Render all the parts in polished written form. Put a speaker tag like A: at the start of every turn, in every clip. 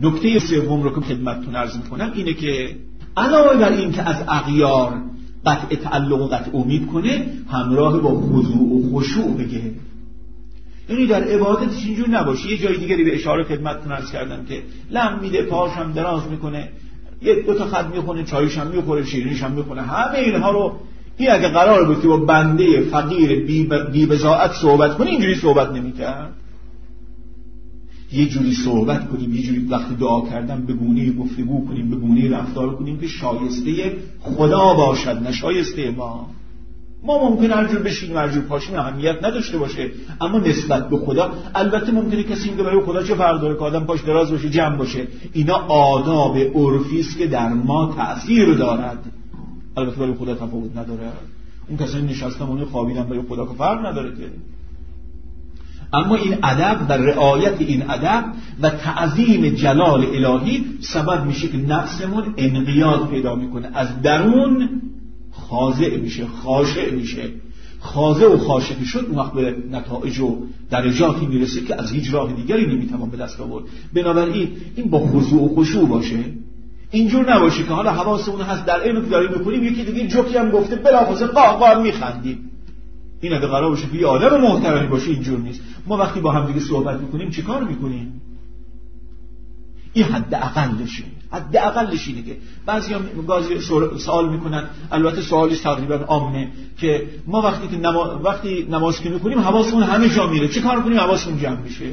A: نکته سوم رو که خدمتتون عرض می‌کنم اینه که علاوه بر این که از اغیار قطع تعلق و قطع امید کنه، همراه با خضوع و خشوع بگه. یعنی در عبادتش اینجور نباشه. یه جای دیگری به اشاره خدمتتون عرض کردم که لم میده، پاش هم دراز میکنه، یک دو تا خط میخونه، چایش هم میخوره، شیرینیش هم میخونه، همه اینها رو این اگه قرار بود که با بنده فقیر بی بضاعت صحبت کنه اینجوری صحبت نمیکرد. یه جوری صحبت کنیم، یه جوری وقتی دعا کردن به گونه‌ای گفتگو کنیم، به گونه‌ای رفتار کنیم که شایسته خدا باشد، نه شایسته ما. ما ممکنه هر جور بشینیم، هر جور پاشیم، اهمیت نداشته باشه، اما نسبت به خدا البته ممکنه کسی میگه برای خدا چه فرق داره که آدم پاش دراز باشه، جمع باشه. اینا آداب عرفی است که در ما تأثیر دارد. البته برای خدا تفاوت نداره. اون کسایی نشستن اون خوابیدن برای خدا که فرق نداره که. اما این ادب و رعایت این ادب و تعظیم جلال الهی سبب میشه که نفسمون انقیاد پیدا میکنه، از درون خاضع میشه، خاشع میشه. خاضع و خاشع شد اون وقت به نتایج و درجاتی میرسه که از هیچ راه دیگری نمیتوان به دست آورد. بنابراین این با خضوع و خشوع باشه. اینجور نباشه که حالا حواسمون هست در علم که داریم میکنیم یکی دیگه جوکی هم گفته بلافاصله قاه میخندیم. این اگه قرار باشه که یه آدم محترمی باشه اینجور نیست. ما وقتی با هم دیگه صحبت میکنیم چیکار میکنیم؟ این حد اقلشه. حد اقلش اینه که بعضیا سوال میکنن، البته سوالش تقریبا عامه، که ما وقتی نماز که میکنیم حواسمون همه جا میره، چیکار کنیم حواسمون جمع میشه؟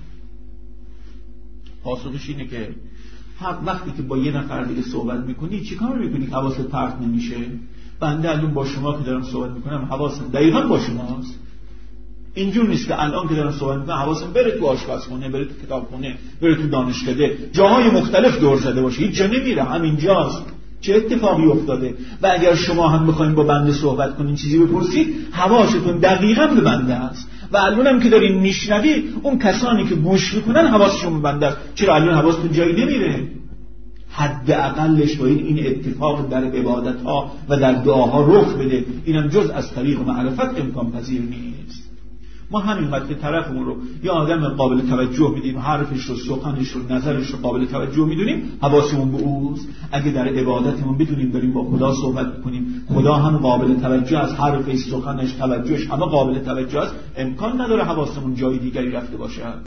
A: پاسخش اینه که وقتی که با یه نفر دیگه صحبت میکنی چیکار میکنی که حواست پرت نمیشه؟ بنده الان با شما که دارم صحبت میکنم حواسم دقیقاً با شماست. اینجور نیست که الان که دارم صحبت میکنم حواسم بره تو آشپزخونه، بره تو کتابخونه، بره تو دانشکده، جاهای مختلف دور زده باشه، هیچ جا نمیره، همینجاست. چه اتفاقی افتاده؟ و اگر شما هم بخواید با بنده صحبت کنین، چیزی بپرسید، حواستون دقیقاً به بنده است. و الانم که دارین میشنوید، اون کسانی که گوش میکنن حواسشون به بنده است. چرا الان حواستون جایی نمیره؟ حد اقلش باید این اتفاق در عبادت ها و در دعاها رخ بده. اینم جز از طریق معرفت امکان پذیر نیست. ما همینقدر که طرفمون رو یه آدم قابل توجه میدیم، حرفش رو، سخنش رو، نظرش رو قابل توجه میدونیم، حواسمون به اوست. اگه در عبادتمون بدونیم داریم با خدا صحبت میکنیم، خدا هم قابل توجه از حرفش، سخنش، توجهش همه قابل توجه است، امکان نداره حواسمون جای دیگری رفته باشه.